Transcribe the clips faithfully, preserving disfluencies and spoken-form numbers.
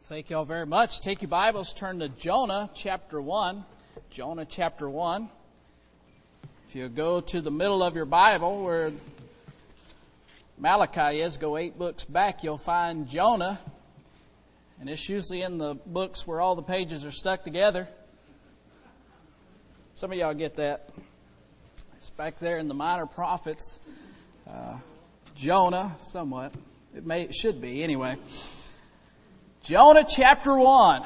Thank you all very much. Take your Bibles, turn to Jonah chapter one. Jonah chapter one. If you go to the middle of your Bible where Malachi is, go eight books back, you'll find Jonah. And it's usually in the books where all the pages are stuck together. Some of y'all get that. It's back there in the minor prophets. Uh, Jonah, somewhat. It may, it should be, anyway. Jonah chapter one.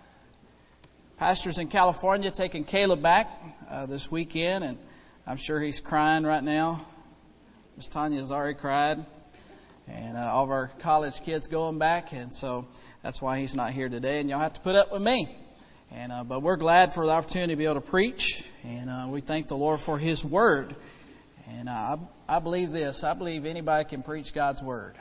Pastors in California taking Caleb back uh, this weekend, and I'm sure he's crying right now. Miss Tanya's already cried, and uh, all of our college kids going back, and so that's why he's not here today, and y'all have to put up with me. And uh, but we're glad for the opportunity to be able to preach, and uh, we thank the Lord for His Word. And uh, I, I believe this: I believe anybody can preach God's Word,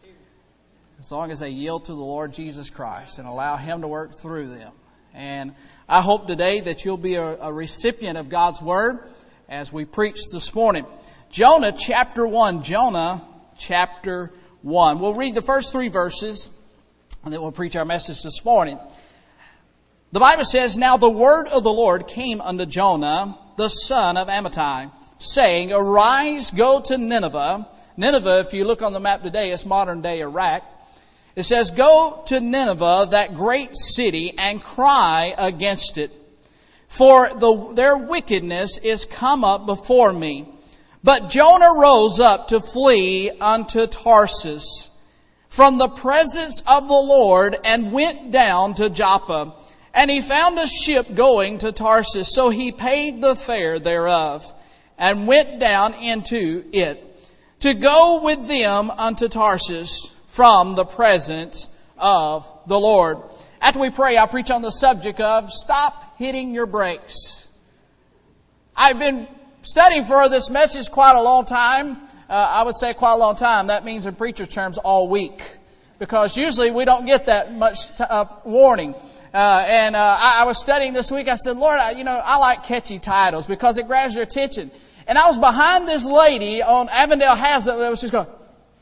as long as they yield to the Lord Jesus Christ and allow Him to work through them. And I hope today that you'll be a, a recipient of God's Word as we preach this morning. Jonah chapter one. Jonah chapter one. We'll read the first three verses and then we'll preach our message this morning. The Bible says, "Now the word of the Lord came unto Jonah, the son of Amittai, saying, Arise, go to Nineveh." Nineveh, if you look on the map today, is modern day Iraq. It says, "Go to Nineveh, that great city, and cry against it. For the, their wickedness is come up before me." But Jonah rose up to flee unto Tarsus from the presence of the Lord, and went down to Joppa. And he found a ship going to Tarsus. So he paid the fare thereof, and went down into it, to go with them unto Tarsus from the presence of the Lord. After we pray, I'll preach on the subject of stop hitting your brakes. I've been studying for this message quite a long time. Uh, I would say quite a long time. That means in preacher terms all week, because usually we don't get that much t- uh, warning. Uh, and uh, I, I was studying this week. I said, Lord, I, you know, I like catchy titles because it grabs your attention. And I was behind this lady on Avondale Hazlet that was just going.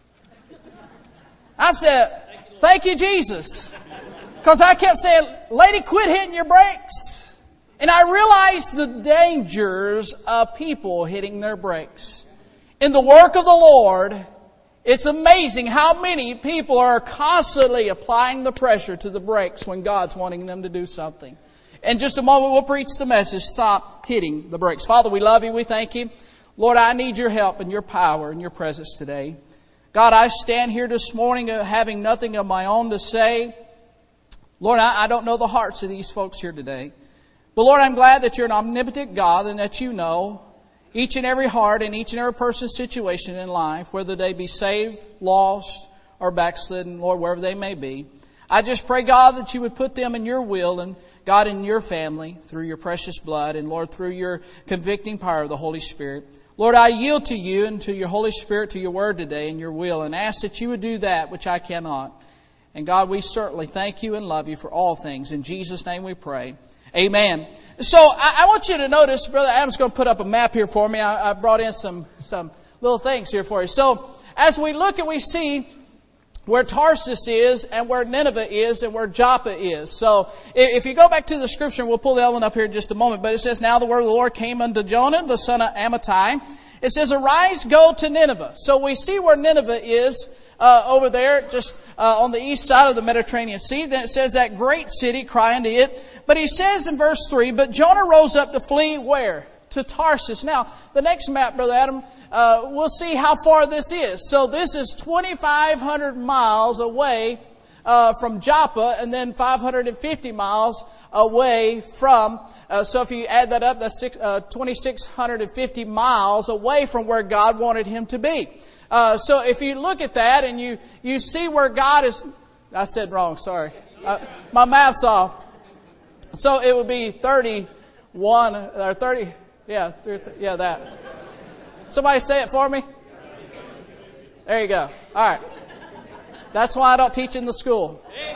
I said, thank you, Jesus. Because I kept saying, lady, quit hitting your brakes. And I realized the dangers of people hitting their brakes. In the work of the Lord, it's amazing how many people are constantly applying the pressure to the brakes when God's wanting them to do something. In just a moment, we'll preach the message, stop hitting the brakes. Father, we love you. We thank you. Lord, I need your help and your power and your presence today. God, I stand here this morning having nothing of my own to say. Lord, I, I don't know the hearts of these folks here today. But Lord, I'm glad that you're an omnipotent God and that you know each and every heart and each and every person's situation in life, whether they be saved, lost, or backslidden, Lord, wherever they may be. I just pray, God, that you would put them in your will and, God, in your family through your precious blood and, Lord, through your convicting power of the Holy Spirit. Lord, I yield to you and to your Holy Spirit, to your word today and your will, and ask that you would do that which I cannot. And God, we certainly thank you and love you for all things. In Jesus' name we pray. Amen. So I, I want you to notice, Brother Adam's going to put up a map here for me. I, I brought in some, some little things here for you. So as we look and we see where Tarsus is and where Nineveh is and where Joppa is. So if you go back to the scripture, we'll pull the other one up here in just a moment. But it says, "Now the word of the Lord came unto Jonah, the son of Amittai." It says, "Arise, go to Nineveh." So we see where Nineveh is uh, over there, just uh, on the east side of the Mediterranean Sea. Then it says, "That great city, cry unto it." But he says in verse three, "But Jonah rose up to flee," where? To Tarsus. Now, the next map, Brother Adam, Uh, we'll see how far this is. So this is twenty-five hundred miles away uh, from Joppa, and then five hundred fifty miles away from, uh, so if you add that up, that's six, uh, twenty-six hundred fifty miles away from where God wanted him to be. Uh, so if you look at that and you, you see where God is, I said wrong, sorry. Uh, my math's off. So it would be thirty-one, or thirty, yeah, yeah, that. Somebody say it for me. There you go. All right. That's why I don't teach in the school.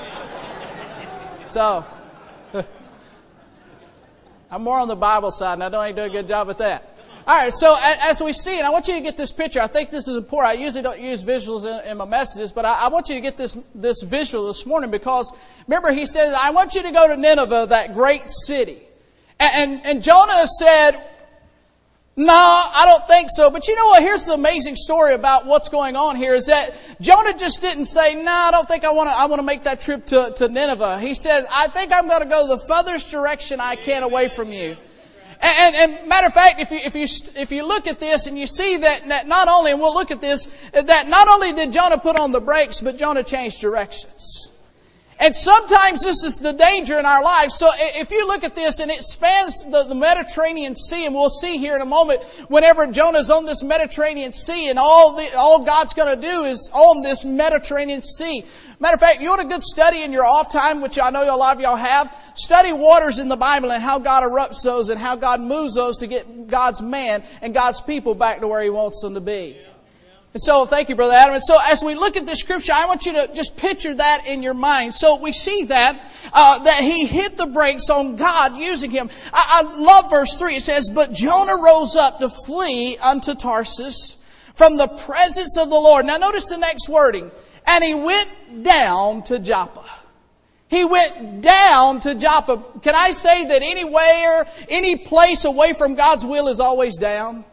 So, I'm more on the Bible side, and I don't even do a good job at that. All right, so as we see, and I want you to get this picture. I think this is important. I usually don't use visuals in, in my messages, but I, I want you to get this, this visual this morning because, remember, he says, I want you to go to Nineveh, that great city. And, and, and Jonah said, no, I don't think so. But you know what? Here's the amazing story about what's going on here is that Jonah just didn't say, no, I don't think I want to, I want to make that trip to, to Nineveh. He said, I think I'm going to go the furthest direction I can away from you. And, and, and matter of fact, if you, if you, if you look at this and you see that, that not only, and we'll look at this, that not only did Jonah put on the brakes, but Jonah changed directions. And sometimes this is the danger in our lives. So if you look at this and it spans the, the Mediterranean Sea, and we'll see here in a moment, whenever Jonah's on this Mediterranean Sea and all the, all God's going to do is on this Mediterranean Sea. Matter of fact, you want a good study in your off time, which I know a lot of y'all have, study waters in the Bible and how God erupts those and how God moves those to get God's man and God's people back to where He wants them to be. And so, thank you, Brother Adam. And so, as we look at this scripture, I want you to just picture that in your mind. So, we see that, uh, that he hit the brakes on God using him. I, I love verse three. It says, but Jonah rose up to flee unto Tarsus from the presence of the Lord. Now, notice the next wording. And he went down to Joppa. He went down to Joppa. Can I say that anywhere, any place away from God's will is always down?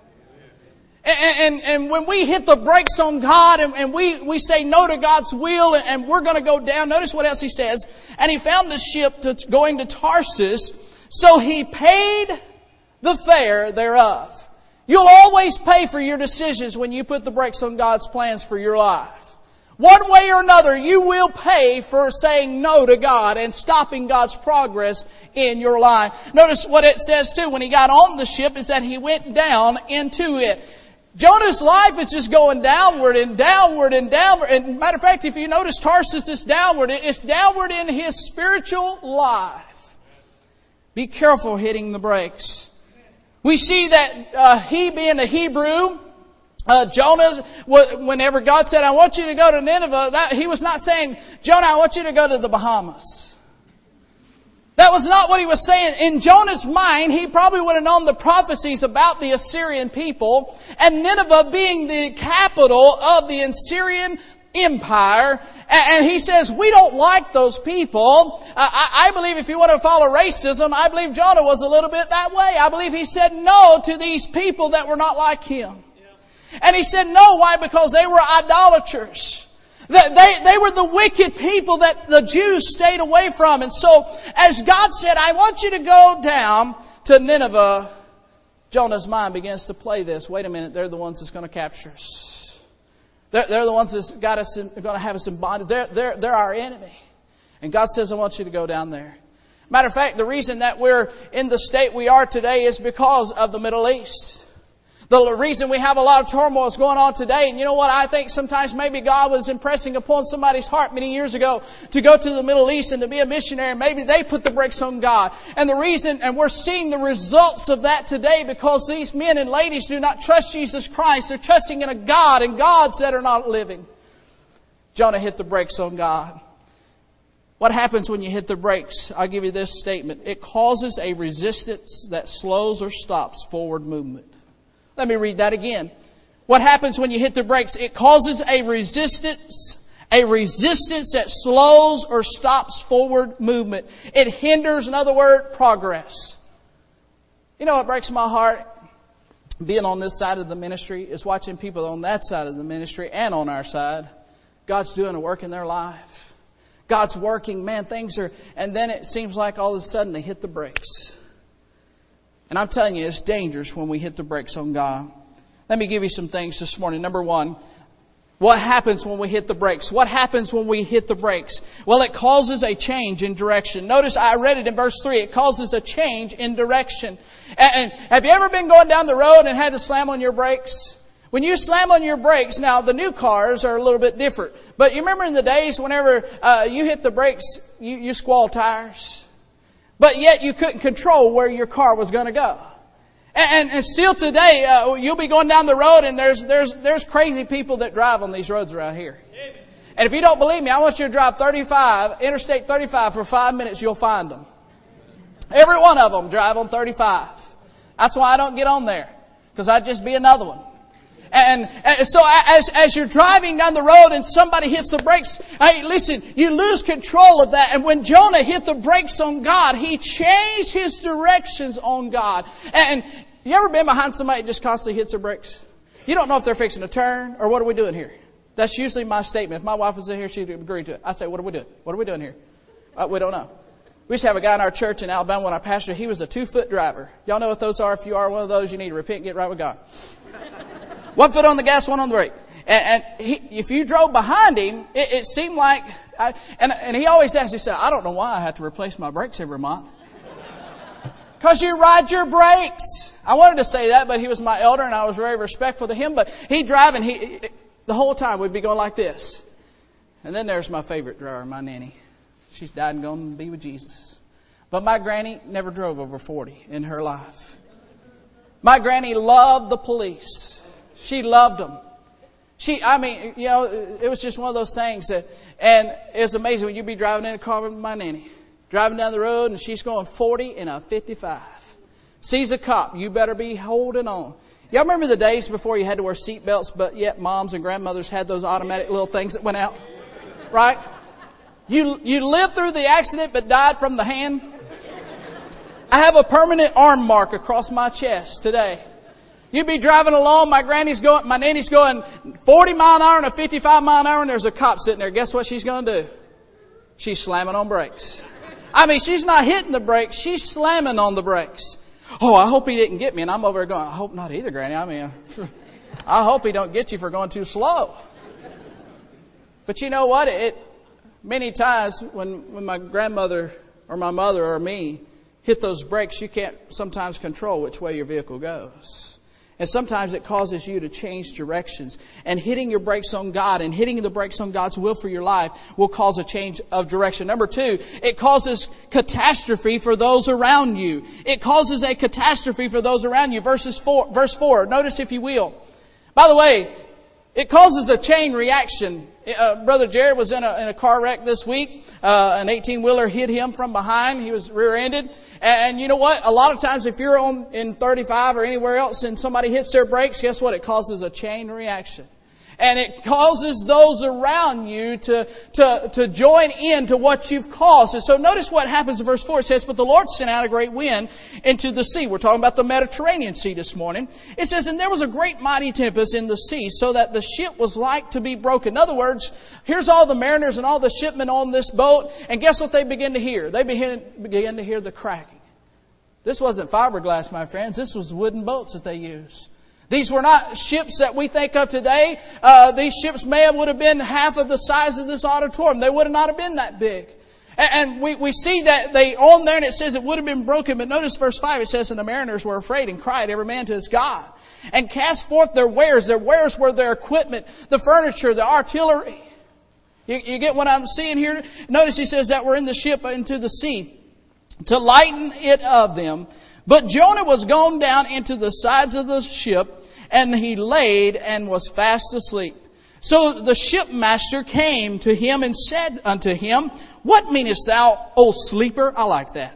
And, and, and when we hit the brakes on God and, and we, we say no to God's will and, and we're going to go down, notice what else he says. And he found the ship to, going to Tarsus, so he paid the fare thereof. You'll always pay for your decisions when you put the brakes on God's plans for your life. One way or another, you will pay for saying no to God and stopping God's progress in your life. Notice what it says too. When he got on the ship, is that he went down into it. Jonah's life is just going downward and downward and downward. And matter of fact, if you notice Tarsus is downward. It's downward in his spiritual life. Be careful hitting the brakes. We see that uh, he being a Hebrew, uh, Jonah, whenever God said, I want you to go to Nineveh, that, he was not saying, Jonah, I want you to go to the Bahamas. That was not what he was saying. In Jonah's mind, he probably would have known the prophecies about the Assyrian people, and Nineveh being the capital of the Assyrian Empire. And he says, we don't like those people. I believe if you want to follow racism, I believe Jonah was a little bit that way. I believe he said no to these people that were not like him. And he said no, why? Because they were idolaters. They, they were the wicked people that the Jews stayed away from. And so, as God said, I want you to go down to Nineveh, Jonah's mind begins to play this. Wait a minute, they're the ones that's going to capture us. They're, they're the ones that's got us in, going to have us in bondage. They're, they're, they're our enemy. And God says, I want you to go down there. Matter of fact, the reason that we're in the state we are today is because of the Middle East. The reason we have a lot of turmoil is going on today. And you know what? I think sometimes maybe God was impressing upon somebody's heart many years ago to go to the Middle East and to be a missionary. And maybe they put the brakes on God. And the reason, and we're seeing the results of that today because these men and ladies do not trust Jesus Christ. They're trusting in a God and gods that are not living. Jonah hit the brakes on God. What happens when you hit the brakes? I'll give you this statement. It causes a resistance that slows or stops forward movement. Let me read that again. What happens when you hit the brakes? It causes a resistance, a resistance that slows or stops forward movement. It hinders, in other words, progress. You know what breaks my heart? Being on this side of the ministry is watching people on that side of the ministry and on our side. God's doing a work in their life. God's working, man, things are, and then it seems like all of a sudden they hit the brakes. And I'm telling you, it's dangerous when we hit the brakes on God. Let me give you some things this morning. Number one, what happens when we hit the brakes? What happens when we hit the brakes? Well, it causes a change in direction. Notice I read it in verse three. It causes a change in direction. And have you ever been going down the road and had to slam on your brakes? When you slam on your brakes, now the new cars are a little bit different. But you remember in the days whenever uh, you hit the brakes, you, you squall tires. But yet you couldn't control where your car was going to go. And, and, and still today, uh, you'll be going down the road and there's, there's, there's crazy people that drive on these roads around here. And if you don't believe me, I want you to drive thirty-five, Interstate thirty-five for five minutes, you'll find them. Every one of them drive on thirty-five. That's why I don't get on there. because I'd just be another one. And, and so as, as you're driving down the road and somebody hits the brakes, hey, listen, you lose control of that. And when Jonah hit the brakes on God, he changed his directions on God. And you ever been behind somebody that just constantly hits their brakes? You don't know if they're fixing to turn or what are we doing here? That's usually my statement. If my wife was in here, she'd agree to it. I say, what are we doing? What are we doing here? Uh, we don't know. We used to have a guy in our church in Alabama when I pastored. He was a two-foot driver. Y'all know what those are? If you are one of those, you need to repent and get right with God. One foot on the gas, one on the brake. And, and he, if you drove behind him, it, it seemed like... I, and, and he always asked, he said, I don't know why I have to replace my brakes every month. Because you ride your brakes. I wanted to say that, but he was my elder and I was very respectful to him. But he'd drive and he, the whole time we'd be going like this. And then there's my favorite driver, my nanny. She's died and gone to be with Jesus. But my granny never drove over forty in her life. My granny loved the police. She loved them. She, I mean, you know, it was just one of those things that, and it's amazing when you be driving in a car with my nanny, driving down the road and she's going forty in a fifty-five. Sees a cop, you better be holding on. Y'all remember the days before you had to wear seatbelts, but yet moms and grandmothers had those automatic little things that went out? Right? You, you lived through the accident but died from the hand. I have a permanent arm mark across my chest today. You'd be driving along, my granny's going, my nanny's going forty mile an hour and a fifty-five mile an hour and there's a cop sitting there. Guess what she's going to do? She's slamming on brakes. I mean, she's not hitting the brakes, she's slamming on the brakes. Oh, I hope he didn't get me. And I'm over there going, I hope not either, Granny. I mean, I hope he don't get you for going too slow. But you know what? It, many times when, when my grandmother or my mother or me hit those brakes, you can't sometimes control which way your vehicle goes. And sometimes it causes you to change directions. And hitting your brakes on God and hitting the brakes on God's will for your life will cause a change of direction. Number two, it causes catastrophe for those around you. It causes a catastrophe for those around you. Verses four, verse four, notice if you will. By the way, it causes a chain reaction. Uh, Brother Jared was in a, in a car wreck this week. Uh, an eighteen-wheeler hit him from behind. He was rear-ended. And, and you know what? A lot of times if you're on in thirty-five or anywhere else and somebody hits their brakes, guess what? It causes a chain reaction. And it causes those around you to, to, to join in to what you've caused. And so notice what happens in verse four. It says, but the Lord sent out a great wind into the sea. We're talking about the Mediterranean Sea this morning. It says, and there was a great mighty tempest in the sea, so that the ship was like to be broken. In other words, here's all the mariners and all the shipmen on this boat. And guess what they begin to hear? They begin, begin to hear the cracking. This wasn't fiberglass, my friends. This was wooden boats that they used. These were not ships that we think of today. Uh, these ships may have would have been half of the size of this auditorium. They would have not have been that big. And, and we, we see that they on there and it says it would have been broken. But notice verse five, it says, and the mariners were afraid and cried every man to his God. And cast forth their wares. Their wares were their equipment, the furniture, the artillery. You, you get what I'm seeing here? Notice he says that we're in the ship into the sea to lighten it of them. But Jonah was gone down into the sides of the ship, and he laid and was fast asleep. So the shipmaster came to him and said unto him, what meanest thou, O sleeper? I like that.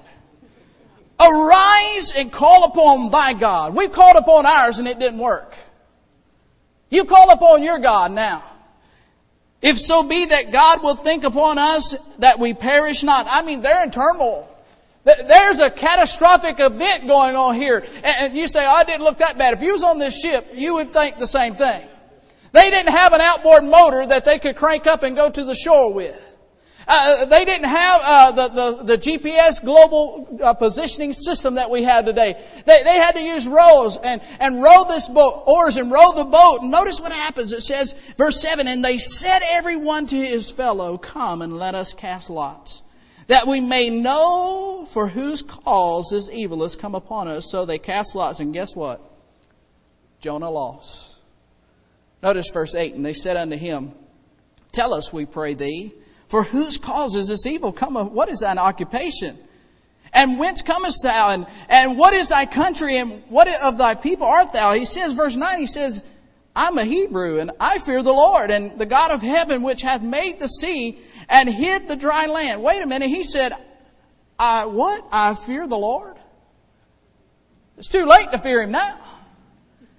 Arise and call upon thy God. We've called upon ours and it didn't work. You call upon your God now. If so be that God will think upon us that we perish not. I mean, they're in turmoil. There's a catastrophic event going on here. And you say, oh, I didn't look that bad. If you was on this ship, you would think the same thing. They didn't have an outboard motor that they could crank up and go to the shore with. Uh, they didn't have uh, the, the, the G P S global uh, positioning system that we have today. They, they had to use rows and, and row this boat, oars and row the boat. And notice what happens. It says, verse seven, and they said every one to his fellow, come and let us cast lots, that we may know for whose cause this evil has come upon us. So they cast lots, and guess what? Jonah lost. Notice verse eight, and they said unto him, tell us, we pray thee, for whose cause is this evil come? What is thine occupation? And whence comest thou? And, and what is thy country? And what of thy people art thou? He says, verse nine, he says, I'm a Hebrew, and I fear the Lord, and the God of heaven, which hath made the sea and hid the dry land. Wait a minute. He said, I what? I fear the Lord? It's too late to fear him now.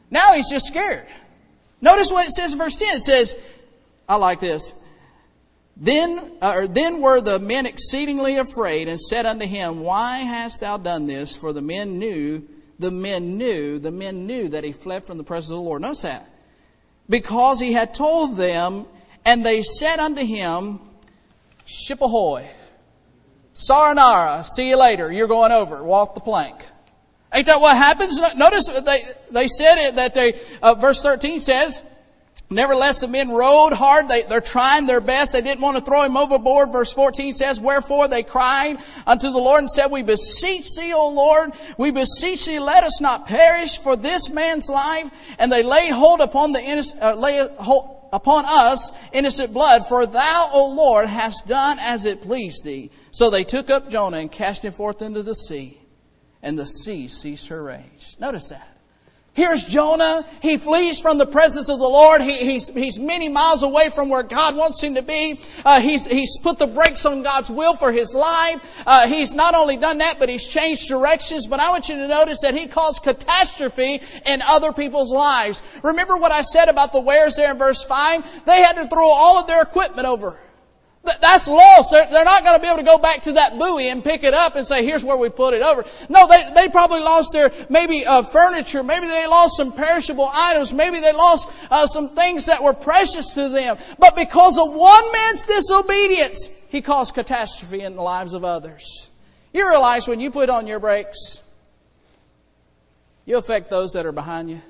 Now he's just scared. Notice what it says in verse ten. It says, I like this. Then, uh, or then were the men exceedingly afraid and said unto him, Why hast thou done this? For the men knew, the men knew, the men knew that he fled from the presence of the Lord. Notice that. Because he had told them, and they said unto him, Ship ahoy. Saranara, see you later. You're going over. Walk the plank. Ain't that what happens? Notice they, they said it, that they, uh, verse thirteen says, Nevertheless, the men rowed hard. They, they're trying their best. They didn't want to throw him overboard. Verse fourteen says, Wherefore they cried unto the Lord and said, We beseech thee, O Lord, we beseech thee, let us not perish for this man's life. And they laid hold upon the innocent, uh, lay hold upon us innocent blood, for thou, O Lord, hast done as it pleased thee. So they took up Jonah and cast him forth into the sea, and the sea ceased her rage. Notice that. Here's Jonah. He flees from the presence of the Lord. He, he's, he's many miles away from where God wants him to be. Uh, he's, he's put the brakes on God's will for his life. Uh, he's not only done that, but he's changed directions. But I want you to notice that he caused catastrophe in other people's lives. Remember what I said about the wares there in verse five? They had to throw all of their equipment over. That's lost. They're, they're not going to be able to go back to that buoy and pick it up and say, here's where we put it over. No, they, they probably lost their, maybe, uh, furniture. Maybe they lost some perishable items. Maybe they lost, uh, some things that were precious to them. But because of one man's disobedience, he caused catastrophe in the lives of others. You realize when you put on your brakes, you affect those that are behind you.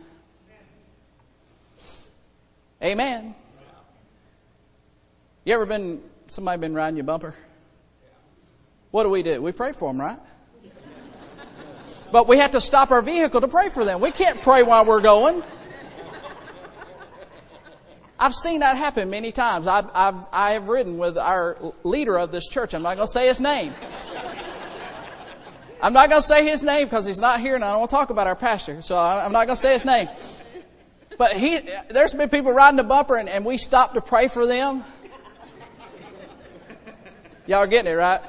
Amen. You ever been... Somebody been riding your bumper? What do we do? We pray for them, right? But we have to stop our vehicle to pray for them. We can't pray while we're going. I've seen that happen many times. I've, I've, I have ridden with our leader of this church. I'm not going to say his name. I'm not going to say his name because he's not here and I don't want to talk about our pastor. So I'm not going to say his name. But he, there's been people riding the bumper and, and we stop to pray for them. Y'all are getting it, right?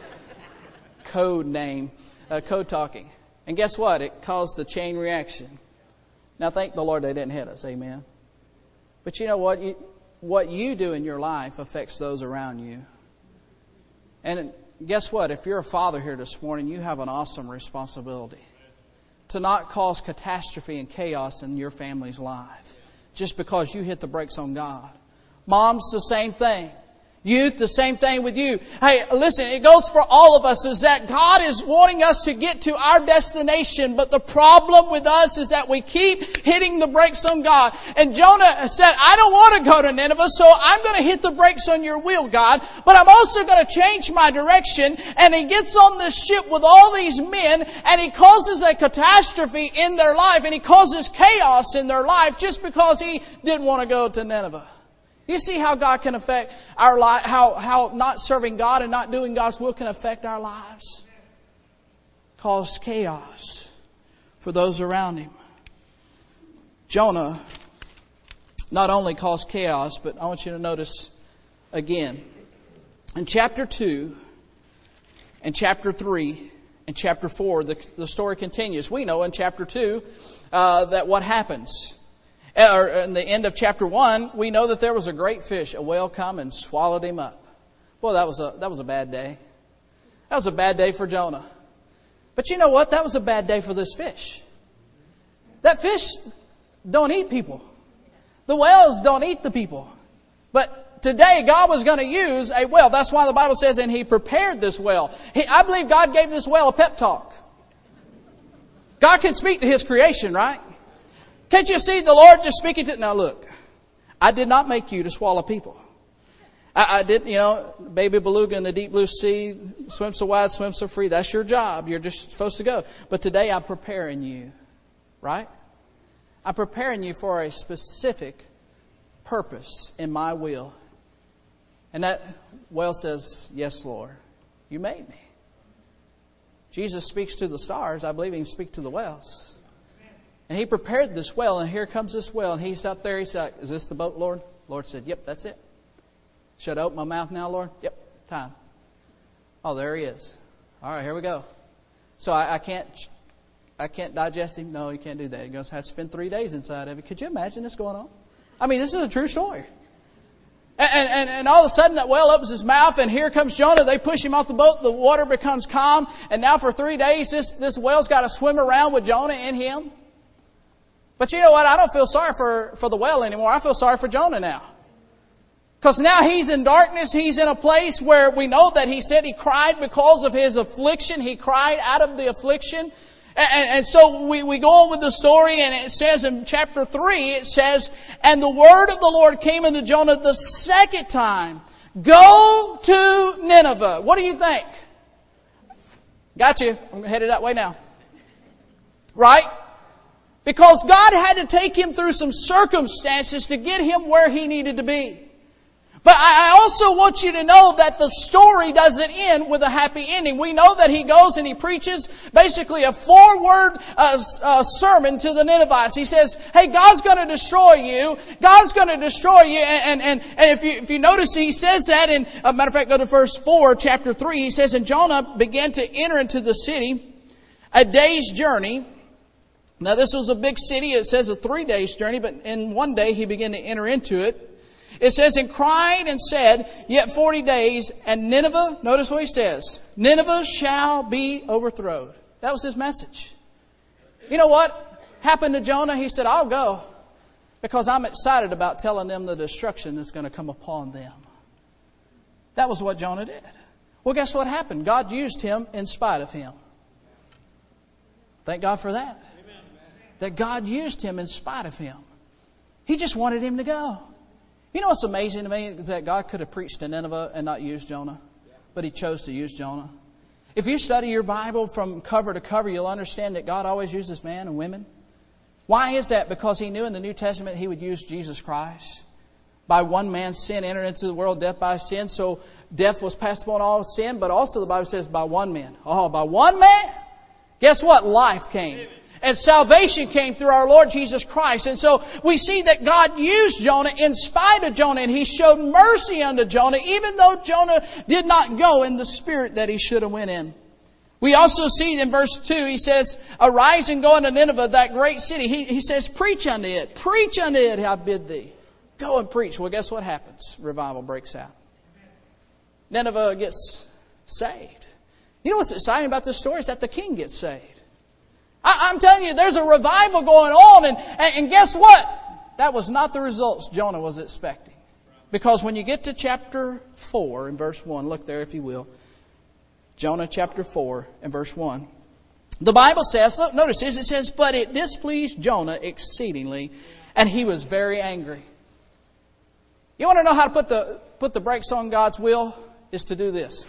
Code name, uh, code talking. And guess what? It caused the chain reaction. Now, thank the Lord they didn't hit us. Amen. But you know what? You, what you do in your life affects those around you. And guess what? If you're a father here this morning, you have an awesome responsibility to not cause catastrophe and chaos in your family's life just because you hit the brakes on God. Moms, the same thing. Youth, the same thing with you. Hey, listen, it goes for all of us, is that God is wanting us to get to our destination. But the problem with us is that we keep hitting the brakes on God. And Jonah said, I don't want to go to Nineveh, so I'm going to hit the brakes on your wheel, God. But I'm also going to change my direction. And he gets on this ship with all these men, and he causes a catastrophe in their life, and he causes chaos in their life just because he didn't want to go to Nineveh. You see how God can affect our life, how, how not serving God and not doing God's will can affect our lives? Cause chaos for those around him. Jonah not only caused chaos, but I want you to notice again. In chapter two and chapter three and chapter four, the, the story continues. We know in chapter two uh, that what happens. Or in the end of chapter one, we know that there was a great fish, a whale come and swallowed him up. Well, that was a that was a bad day. That was a bad day for Jonah. But you know what? That was a bad day for this fish. That fish don't eat people. The whales don't eat the people. But today, God was going to use a whale. That's why the Bible says, and he prepared this whale. He, I believe God gave this whale a pep talk. God can speak to his creation, right? Can't you see the Lord just speaking to... Now look, I did not make you to swallow people. I, I didn't, you know, baby beluga in the deep blue sea, swim so wide, swim so free. That's your job. You're just supposed to go. But today I'm preparing you, right? I'm preparing you for a specific purpose in my will. And that whale says, yes, Lord, you made me. Jesus speaks to the stars. I believe he can speak to the whales. And he prepared this well, and here comes this well, and he's out there. He's like, is this the boat, Lord? Lord said, yep, that's it. Should I open my mouth now, Lord? Yep, time. Oh, there he is. All right, here we go. So I, I can't I can't digest him. No, you can't do that. You're going to have to spend three days inside of it. Could you imagine this going on? I mean, this is a true story. And, and, and all of a sudden that whale opens his mouth and here comes Jonah. They push him off the boat. The water becomes calm. And now for three days, this, this whale's got to swim around with Jonah in him. But you know what? I don't feel sorry for, for the whale anymore. I feel sorry for Jonah now. Because now he's in darkness. He's in a place where we know that he said he cried because of his affliction. He cried out of the affliction. And, and so we, we go on with the story, and it says in chapter three, it says, and the word of the Lord came unto Jonah the second time. Go to Nineveh. What do you think? Got you. I'm headed that way now. Right? Because God had to take him through some circumstances to get him where he needed to be. But I also want you to know that the story doesn't end with a happy ending. We know that he goes and he preaches basically a four-word uh, uh, sermon to the Ninevites. He says, hey, God's going to destroy you. God's going to destroy you. And, and, and if you if you notice, he says that in, uh, matter of fact, go to verse four, chapter three. He says, and Jonah began to enter into the city a day's journey. Now, this was a big city. It says a three days journey, but in one day he began to enter into it. It says, and cried and said, yet forty days, and Nineveh, notice what he says, Nineveh shall be overthrown. That was his message. You know what happened to Jonah? He said, I'll go because I'm excited about telling them the destruction that's going to come upon them. That was what Jonah did. Well, guess what happened? God used him in spite of him. Thank God for that. Amen. That God used him in spite of him. He just wanted him to go. You know what's amazing to me is that God could have preached to Nineveh and not used Jonah, but He chose to use Jonah. If you study your Bible from cover to cover, you'll understand that God always uses men and women. Why is that? Because He knew in the New Testament He would use Jesus Christ. By one man's sin entered into the world, death by sin. So death was passed upon all sin, but also the Bible says by one man. Oh, by one man? Guess what? Life came. And salvation came through our Lord Jesus Christ. And so we see that God used Jonah in spite of Jonah. And He showed mercy unto Jonah, even though Jonah did not go in the spirit that he should have went in. We also see in verse two, he says, arise and go unto Nineveh, that great city. He, he says, preach unto it. Preach unto it, I bid thee. Go and preach. Well, guess what happens? Revival breaks out. Nineveh gets saved. You know what's exciting about this story is that the king gets saved. I, I'm telling you, there's a revival going on. And, and, and guess what? That was not the results Jonah was expecting. Because when you get to chapter four and verse one, look there if you will. Jonah chapter four and verse one. The Bible says, look, notice this, it says, but it displeased Jonah exceedingly, and he was very angry. You want to know how to put the put the brakes on God's will? Is to do this.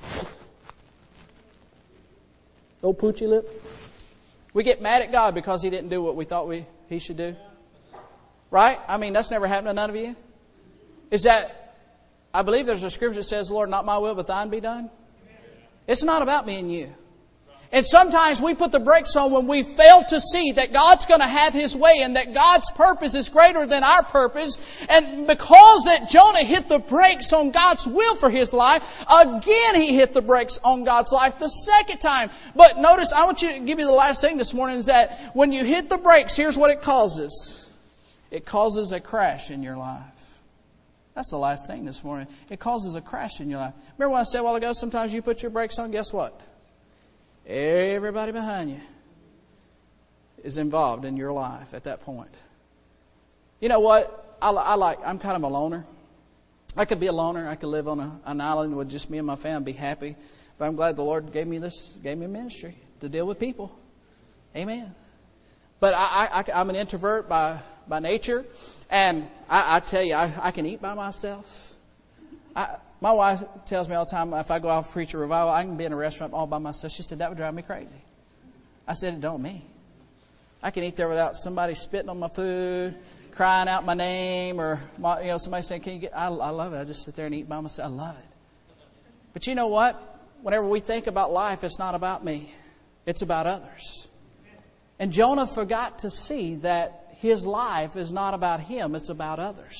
Old poochy lip. We get mad at God because He didn't do what we thought we He should do. Right? I mean, that's never happened to none of you. Is that, I believe there's a scripture that says, Lord, not my will, but thine be done. It's not about me and you. And sometimes we put the brakes on when we fail to see that God's going to have His way and that God's purpose is greater than our purpose. And because that Jonah hit the brakes on God's will for his life, again he hit the brakes on God's life the second time. But notice, I want you to give you the last thing this morning is that when you hit the brakes, here's what it causes. It causes a crash in your life. That's the last thing this morning. It causes a crash in your life. Remember when I said a while ago, sometimes you put your brakes on, guess what? Everybody behind you is involved in your life at that point. You know what? I, I like, I'm kind of a loner. I could be a loner. I could live on a, an island with just me and my family, be happy. But I'm glad the Lord gave me this, gave me a ministry to deal with people. Amen. But I, I, I'm an introvert by, by nature. And I, I tell you, I, I can eat by myself. I, My wife tells me all the time, if I go out and preach a revival, I can be in a restaurant all by myself. She said, that would drive me crazy. I said, it don't me. I can eat there without somebody spitting on my food, crying out my name, or my, you know, somebody saying, can you get, I, I love it. I just sit there and eat by myself. I love it. But you know what? Whenever we think about life, it's not about me. It's about others. And Jonah forgot to see that his life is not about him. It's about others.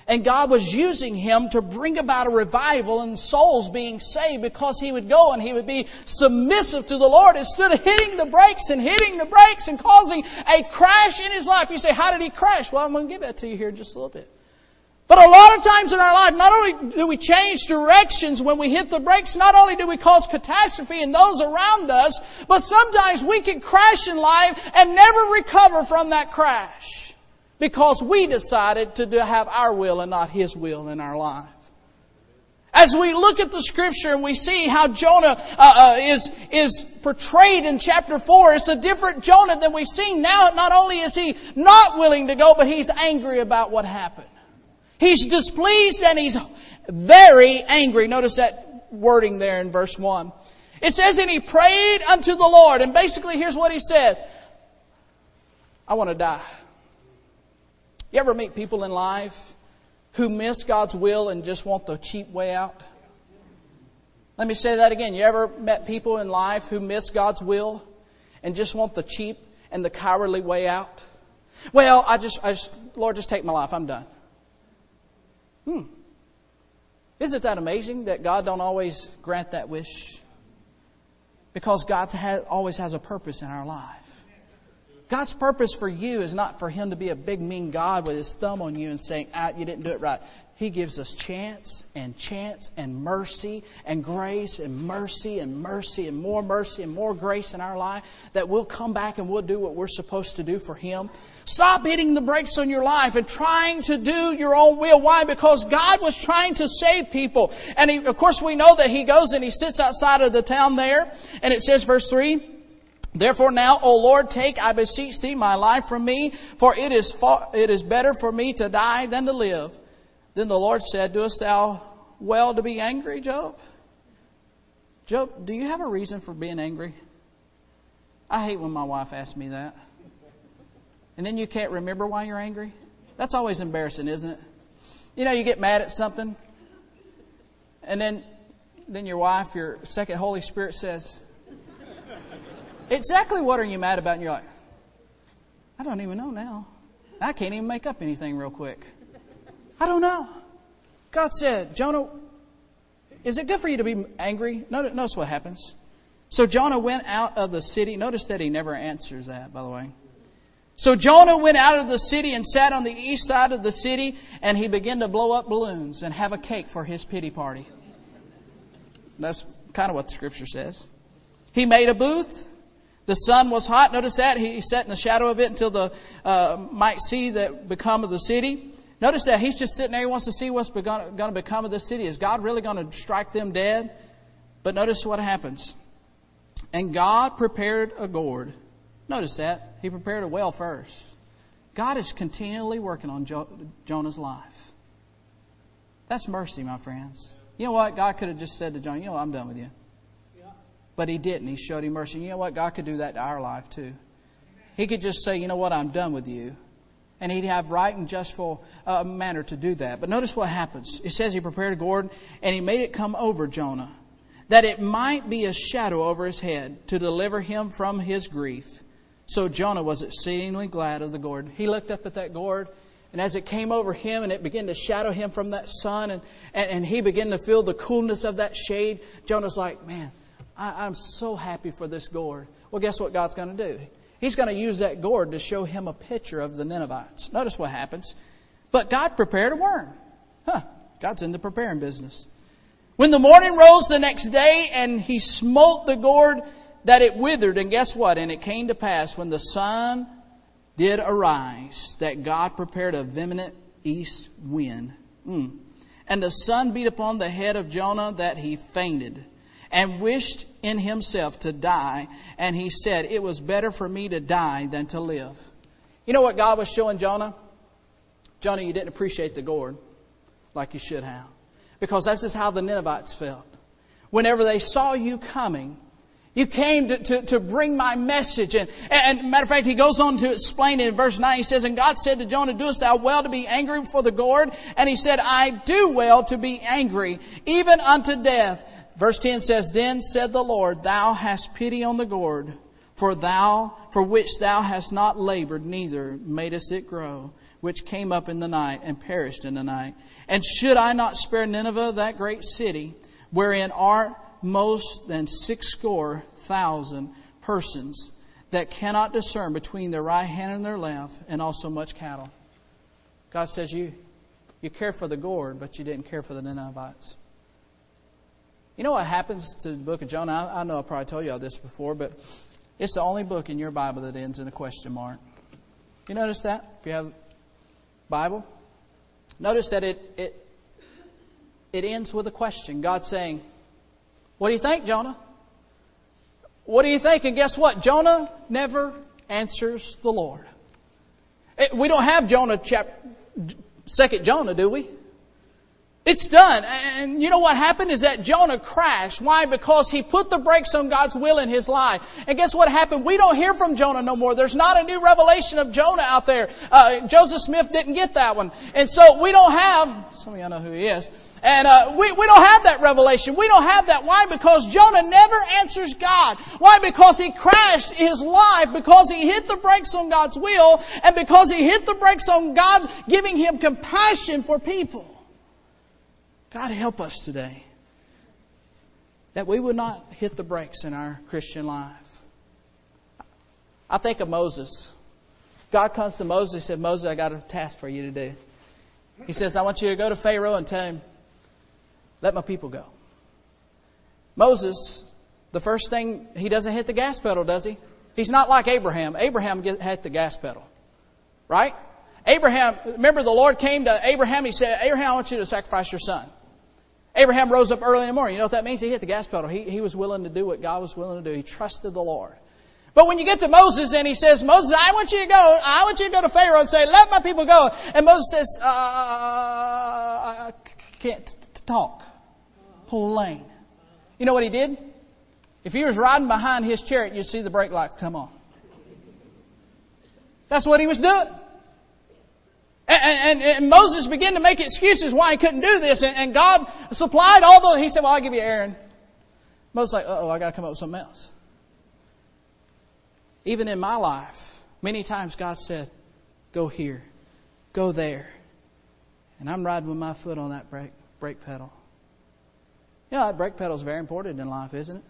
And God was using him to bring about a revival and souls being saved, because he would go and he would be submissive to the Lord instead of hitting the brakes and hitting the brakes and causing a crash in his life. You say, how did he crash? Well, I'm going to give that to you here in just a little bit. But a lot of times in our life, not only do we change directions when we hit the brakes, not only do we cause catastrophe in those around us, but sometimes we can crash in life and never recover from that crash because we decided to have our will and not His will in our life. As we look at the Scripture and we see how Jonah uh, uh, is is portrayed in chapter four, it's a different Jonah than we've seen now. Not only is he not willing to go, but he's angry about what happened. He's displeased and he's very angry. Notice that wording there in verse one. It says, and he prayed unto the Lord. And basically, here's what he said. I want to die. You ever meet people in life who miss God's will and just want the cheap way out? Let me say that again. You ever met people in life who miss God's will and just want the cheap and the cowardly way out? Well, I just, I just Lord, just take my life. I'm done. Hmm. Isn't that amazing that God don't always grant that wish? Because God ha- always has a purpose in our life. God's purpose for you is not for Him to be a big mean God with His thumb on you and saying, ah, you didn't do it right. He gives us chance and chance and mercy and grace and mercy and mercy and more mercy and more grace in our life, that we'll come back and we'll do what we're supposed to do for Him. Stop hitting the brakes on your life and trying to do your own will. Why? Because God was trying to save people. And he, of course we know that He goes and He sits outside of the town there. And it says, verse three, therefore now, O Lord, take, I beseech Thee, my life from me, for it is far, it is better for me to die than to live. Then the Lord said, doest thou well to be angry, Job? Job, do you have a reason for being angry? I hate when my wife asks me that. And then you can't remember why you're angry. That's always embarrassing, isn't it? You know, you get mad at something, and then, then your wife, your second Holy Spirit says, exactly what are you mad about? And you're like, I don't even know now. I can't even make up anything real quick. I don't know. God said, Jonah, is it good for you to be angry? Notice what happens. So Jonah went out of the city. Notice that he never answers that, by the way. So Jonah went out of the city and sat on the east side of the city, and he began to blow up balloons and have a cake for his pity party. That's kind of what the Scripture says. He made a booth. The sun was hot. Notice that. He sat in the shadow of it until the uh, might see that become of the city. Notice that he's just sitting there. He wants to see what's going to become of this city. Is God really going to strike them dead? But notice what happens. And God prepared a gourd. Notice that. He prepared a well first. God is continually working on jo- Jonah's life. That's mercy, my friends. You know what? God could have just said to Jonah, you know what? I'm done with you. But He didn't. He showed him mercy. You know what? God could do that to our life too. He could just say, you know what? I'm done with you. And He'd have right and justful uh, manner to do that. But notice what happens. It says He prepared a gourd and He made it come over Jonah, that it might be a shadow over his head to deliver him from his grief. So Jonah was exceedingly glad of the gourd. He looked up at that gourd, and as it came over him and it began to shadow him from that sun, and, and, and he began to feel the coolness of that shade, Jonah's like, man, I, I'm so happy for this gourd. Well, guess what God's going to do? He's going to use that gourd to show him a picture of the Ninevites. Notice what happens. But God prepared a worm. Huh. God's in the preparing business. When the morning rose the next day and He smote the gourd, that it withered. And guess what? And it came to pass when the sun did arise that God prepared a vehement east wind. Mm. And the sun beat upon the head of Jonah that he fainted, and wished in himself to die. And he said, it was better for me to die than to live. You know what God was showing Jonah? Jonah, you didn't appreciate the gourd like you should have. Because this is how the Ninevites felt. Whenever they saw you coming, you came to, to, to bring my message. And, and matter of fact, he goes on to explain it in verse nine. He says, and God said to Jonah, doest thou well to be angry for the gourd? And he said, I do well to be angry, even unto death. Verse ten says, then said the Lord, thou hast pity on the gourd, for thou, for which thou hast not labored, neither madest it grow. which came up in the night and perished in the night. And should I not spare Nineveh, that great city, wherein are most than six score thousand persons that cannot discern between their right hand and their left, and also much cattle? God says you, you care for the gourd, but you didn't care for the Ninevites. You know what happens to the book of Jonah? I, I know I probably told you all this before, but it's the only book in your Bible that ends in a question mark. You notice that? If you have a Bible? Notice that it, it, it ends with a question. God saying, what do you think, Jonah? What do you think? And guess what? Jonah never answers the Lord. It, we don't have Jonah, chapter, second Jonah, do we? It's done. And you know what happened is that Jonah crashed. Why? Because he put the brakes on God's will in his life. And guess what happened? We don't hear from Jonah no more. There's not a new revelation of Jonah out there. Uh, Joseph Smith didn't get that one. And so we don't have, some of y'all know who he is. And uh, we, we don't have that revelation. We don't have that. Why? Because Jonah never answers God. Why? Because he crashed his life, because he hit the brakes on God's will, and because he hit the brakes on God giving him compassion for people. God help us today that we would not hit the brakes in our Christian life. I think of Moses. God comes to Moses and said, Moses, I got a task for you to do. He says, I want you to go to Pharaoh and tell him, let my people go. Moses, the first thing, he doesn't hit the gas pedal, does he? He's not like Abraham. Abraham hit the gas pedal. Right? Abraham, remember the Lord came to Abraham. He said, Abraham, I want you to sacrifice your son. Abraham rose up early in the morning. You know what that means? He hit the gas pedal. He, he was willing to do what God was willing to do. He trusted the Lord. But when you get to Moses and he says, Moses, I want you to go. I want you to go to Pharaoh and say, let my people go. And Moses says, uh, I can't t- t- talk. Pull lane. You know what he did? If he was riding behind his chariot, you'd see the brake lights come on. That's what he was doing. And, and, and Moses began to make excuses why he couldn't do this. And, and God supplied all those. He said, well, I'll give you Aaron. Moses like, uh-oh, I got to come up with something else. Even in my life, many times God said, go here, go there. And I'm riding with my foot on that brake, brake pedal. You know, that brake pedal is very important in life, isn't it?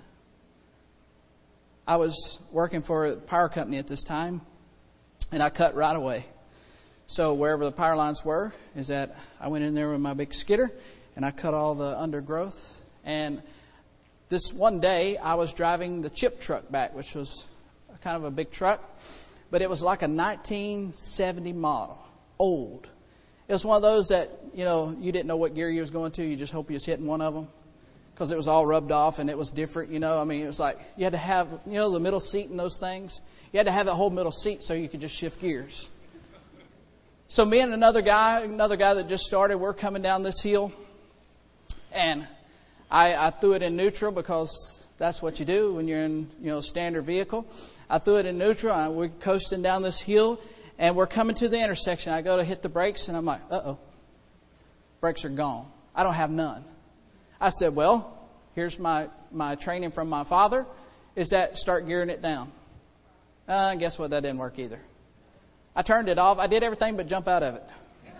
I was working for a power company at this time, and I cut right away. So wherever the power lines were, is that I went in there with my big skidder, and I cut all the undergrowth. And this one day, I was driving the chip truck back, which was kind of a big truck, but it was like a nineteen seventy model, old. It was one of those that, you know, you didn't know what gear you was going to. You just hope you was hitting one of them because it was all rubbed off and it was different, you know. I mean, it was like you had to have, you know, the middle seat and those things. You had to have that whole middle seat so you could just shift gears. So me and another guy, another guy that just started, we're coming down this hill, and I, I threw it in neutral because that's what you do when you're in, you know, standard vehicle. I threw it in neutral, and we're coasting down this hill, and we're coming to the intersection. I go to hit the brakes, and I'm like, uh-oh, brakes are gone. I don't have none. I said, well, here's my, my training from my father, is that start gearing it down. Uh, guess what? That didn't work either. I turned it off. I did everything but jump out of it.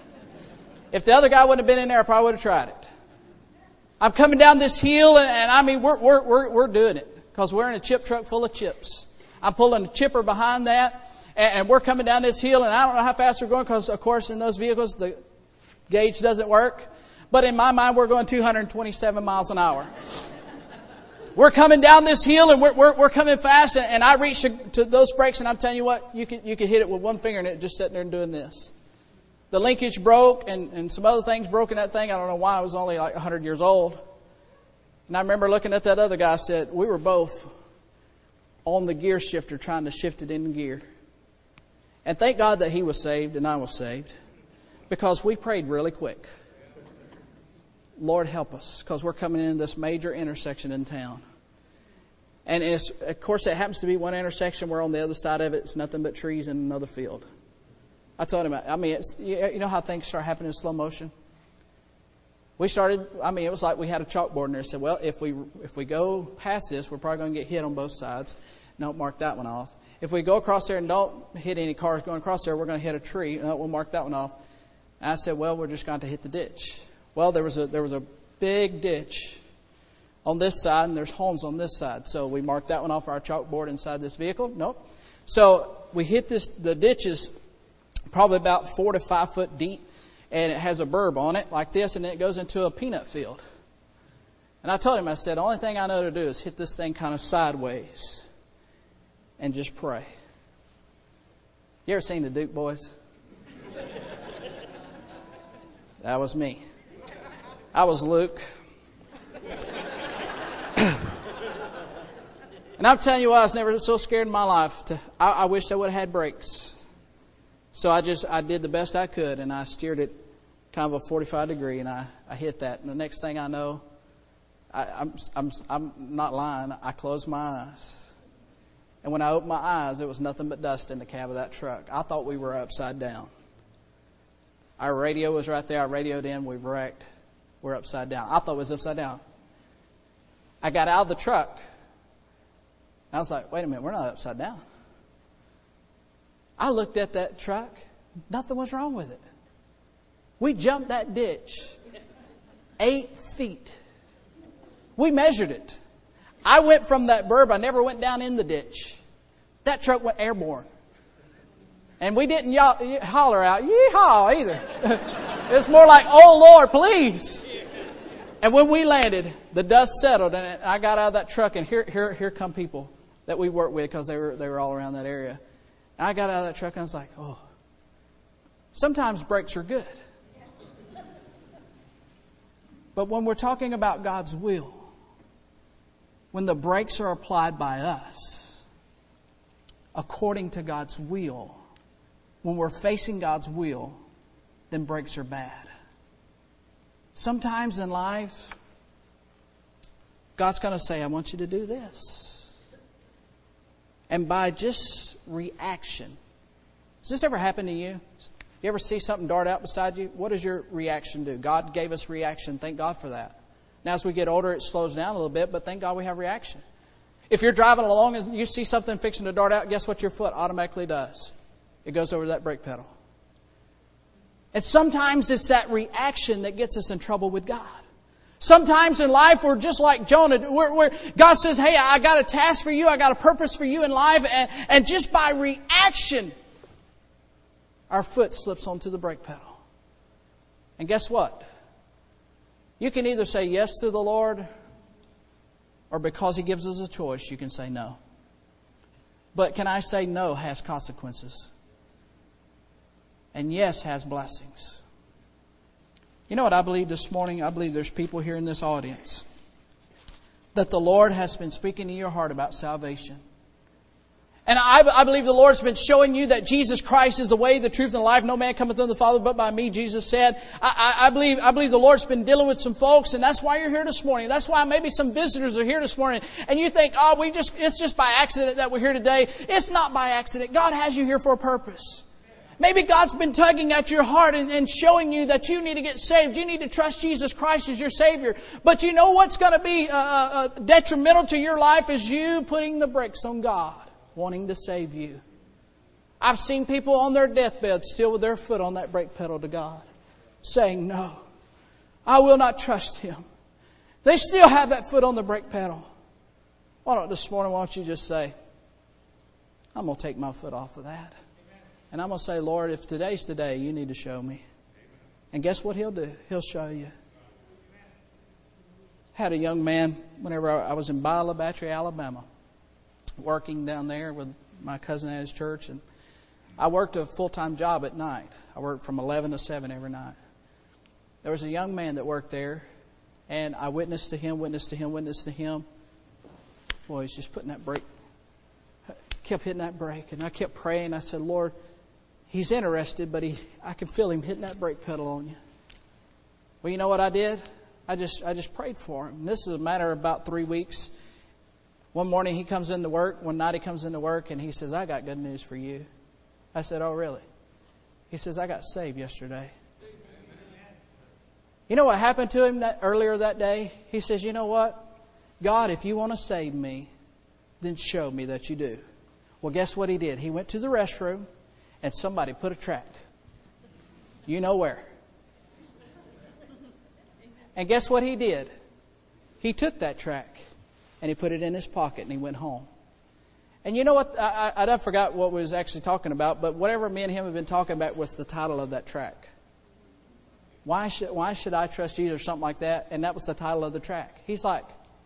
If the other guy wouldn't have been in there, I probably would have tried it. I'm coming down this hill, and, and I mean, we're, we're, we're, we're doing it because we're in a chip truck full of chips. I'm pulling a chipper behind that, and, and we're coming down this hill, and I don't know how fast we're going because, of course, in those vehicles, the gauge doesn't work. But in my mind, we're going two hundred twenty-seven miles an hour. We're coming down this hill, and we're we're, we're coming fast, and, and I reach to, to those brakes, and I'm telling you what, you can you can hit it with one finger, and it just sitting there and doing this. The linkage broke, and, and some other things broke in that thing. I don't know why. I was only like one hundred years old. And I remember looking at that other guy. I said, we were both on the gear shifter trying to shift it into gear. And thank God that he was saved and I was saved, because we prayed really quick. Lord, help us, because we're coming into this major intersection in town. And it's, of course, it happens to be one intersection where on the other side of it, it's nothing but trees and another field. I told him, I mean, it's, you know how things start happening in slow motion? We started, I mean, it was like we had a chalkboard in there. Said, well, if we if we go past this, we're probably going to get hit on both sides. No, mark that one off. if we go across there and don't hit any cars going across there, we're going to hit a tree. And we'll mark that one off. And I said, well, we're just going to hit the ditch. Well, there was a there was a big ditch on this side, and there's homes on this side. So we marked that one off our chalkboard inside this vehicle. Nope. So we hit this. The ditch is probably about four to five foot deep, and it has a berm on it like this, and then it goes into a peanut field. And I told him, I said, the only thing I know to do is hit this thing kind of sideways and just pray. You ever seen the Duke Boys? That was me. I was Luke. And I'm telling you what, I was never so scared in my life. To, I, I wish I would have had brakes. So I just, I did the best I could, and I steered it kind of a forty-five degree, and I, I hit that. And the next thing I know, I, I'm, I'm, I'm not lying. I closed my eyes. And when I opened my eyes, there was nothing but dust in the cab of that truck. I thought we were upside down. Our radio was right there. I radioed in. We wrecked. We're upside down. I thought it was upside down. I got out of the truck. I was like, wait a minute. We're not upside down. I looked at that truck. Nothing was wrong with it. We jumped that ditch eight feet. We measured it. I went from that berm. I never went down in the ditch. That truck went airborne. And we didn't y- holler out, yeehaw, either. It's more like, oh, Lord, please. And when we landed, the dust settled, and I got out of that truck, and here here, here come people that we worked with because they were, they were all around that area. And I got out of that truck, and I was like, oh. Sometimes brakes are good. But when we're talking about God's will, when the brakes are applied by us, according to God's will, when we're facing God's will, then brakes are bad. Sometimes in life, God's going to say, I want you to do this. And by just reaction, has this ever happened to you? You ever see something dart out beside you? What does your reaction do? God gave us reaction. Thank God for that. Now, as we get older, it slows down a little bit, but thank God we have reaction. If you're driving along and you see something fixing to dart out, guess what your foot automatically does? It goes over that brake pedal. And sometimes it's that reaction that gets us in trouble with God. Sometimes in life we're just like Jonah. We're, we're, God says, hey, I got a task for you. I got a purpose for you in life. And, and just by reaction, our foot slips onto the brake pedal. And guess what? You can either say yes to the Lord, or because He gives us a choice, you can say no. But can I say no has consequences? And yes has blessings. You know what I believe this morning? I believe there's people here in this audience that the Lord has been speaking to your heart about salvation. And I, I believe the Lord's been showing you that Jesus Christ is the way, the truth, and the life. No man cometh unto the Father but by me, Jesus said. I, I, I believe I believe the Lord's been dealing with some folks, and that's why you're here this morning. That's why maybe some visitors are here this morning. And you think, oh, we just it's just by accident that we're here today. It's not by accident. God has you here for a purpose. Maybe God's been tugging at your heart and, and showing you that you need to get saved. You need to trust Jesus Christ as your Savior. But you know what's going to be uh, uh, detrimental to your life is you putting the brakes on God, wanting to save you. I've seen people on their deathbed still with their foot on that brake pedal to God, saying, no, I will not trust Him. They still have that foot on the brake pedal. Why don't this morning, why don't you just say, I'm going to take my foot off of that. And I'm going to say, Lord, if today's the day, you need to show me. And guess what He'll do? He'll show you. Had a young man, whenever I was in Biola Battery, Alabama, working down there with my cousin at his church. And I worked a full-time job at night. I worked from eleven to seven every night. There was a young man that worked there, and I witnessed to him, witnessed to him, witnessed to him. Boy, he's just putting that brake. I kept hitting that brake, and I kept praying. I said, Lord, he's interested, but he, I can feel him hitting that brake pedal on you. Well, you know what I did? I just I just prayed for him. And this is a matter of about three weeks. One morning he comes into work. One night he comes into work and he says, I got good news for you. I said, oh, really? He says, I got saved yesterday. You know what happened to him that, earlier that day? He says, you know what? God, if you want to save me, then show me that you do. Well, guess what he did? He went to the restroom and somebody put a track. You know where. And guess what he did? He took that track and he put it in his pocket and he went home. And you know what? I, I, I forgot what we was actually talking about, but whatever me and him have been talking about was the title of that track. Why should, why should I trust you or something like that? And that was the title of the track. He's like,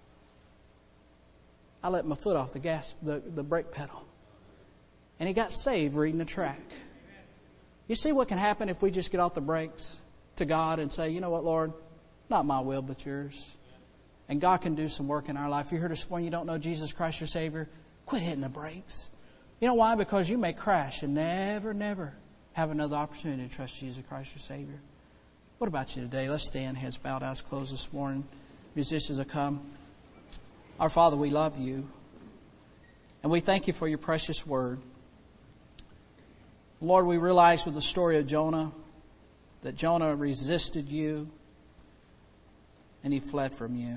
I let my foot off the gas, the, the brake pedal. And he got saved reading the track. You see what can happen if we just get off the brakes to God and say, you know what, Lord, not my will but yours. And God can do some work in our life. If you're here this morning, you don't know Jesus Christ your Savior, quit hitting the brakes. You know why? Because you may crash and never, never have another opportunity to trust Jesus Christ your Savior. What about you today? Let's stand, heads bowed, eyes closed this morning. Musicians will come. Our Father, we love you. And we thank you for your precious word. Lord, we realize with the story of Jonah that Jonah resisted you and he fled from you.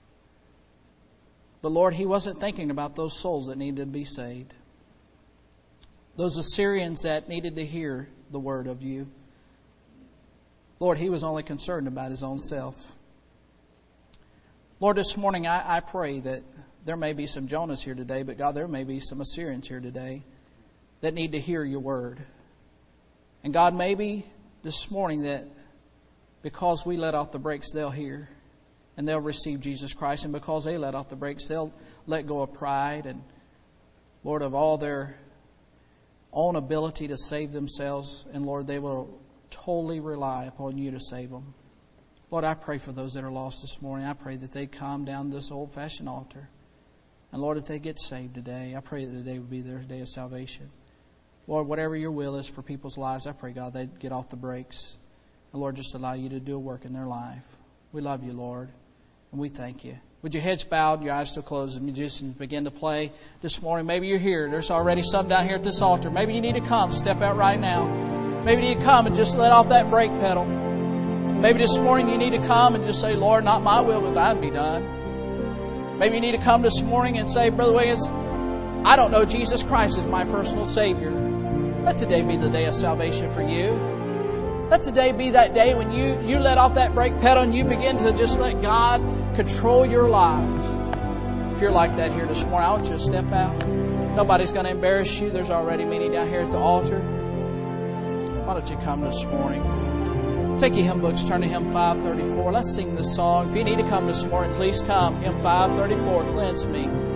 But Lord, he wasn't thinking about those souls that needed to be saved. Those Assyrians that needed to hear the word of you. Lord, he was only concerned about his own self. Lord, this morning I, I pray that there may be some Jonahs here today, but God, there may be some Assyrians here today that need to hear your word. And God, maybe this morning that because we let off the brakes, they'll hear and they'll receive Jesus Christ. And because they let off the brakes, they'll let go of pride and, Lord, of all their own ability to save themselves. And Lord, they will totally rely upon you to save them. Lord, I pray for those that are lost this morning. I pray that they come down this old-fashioned altar. And Lord, if they get saved today, I pray that today will be their day of salvation. Lord, whatever your will is for people's lives, I pray, God, they'd get off the brakes. And Lord, just allow you to do a work in their life. We love you, Lord, and we thank you. With your heads bowed, your eyes still closed, the musicians begin to play this morning. Maybe you're here. There's already some down here at this altar. Maybe you need to come. Step out right now. Maybe you need to come and just let off that brake pedal. Maybe this morning you need to come and just say, Lord, not my will, but thine be done. Maybe you need to come this morning and say, Brother Wiggins, I don't know Jesus Christ as my personal Savior. Let today be the day of salvation for you. Let today be that day when you, you let off that brake pedal and you begin to just let God control your life. If you're like that here this morning, I want you to step out. Nobody's going to embarrass you. There's already many down here at the altar. Why don't you come this morning? Take your hymn books, turn to hymn five thirty-four. Let's sing this song. If you need to come this morning, please come. Hymn five thirty-four, Cleanse Me.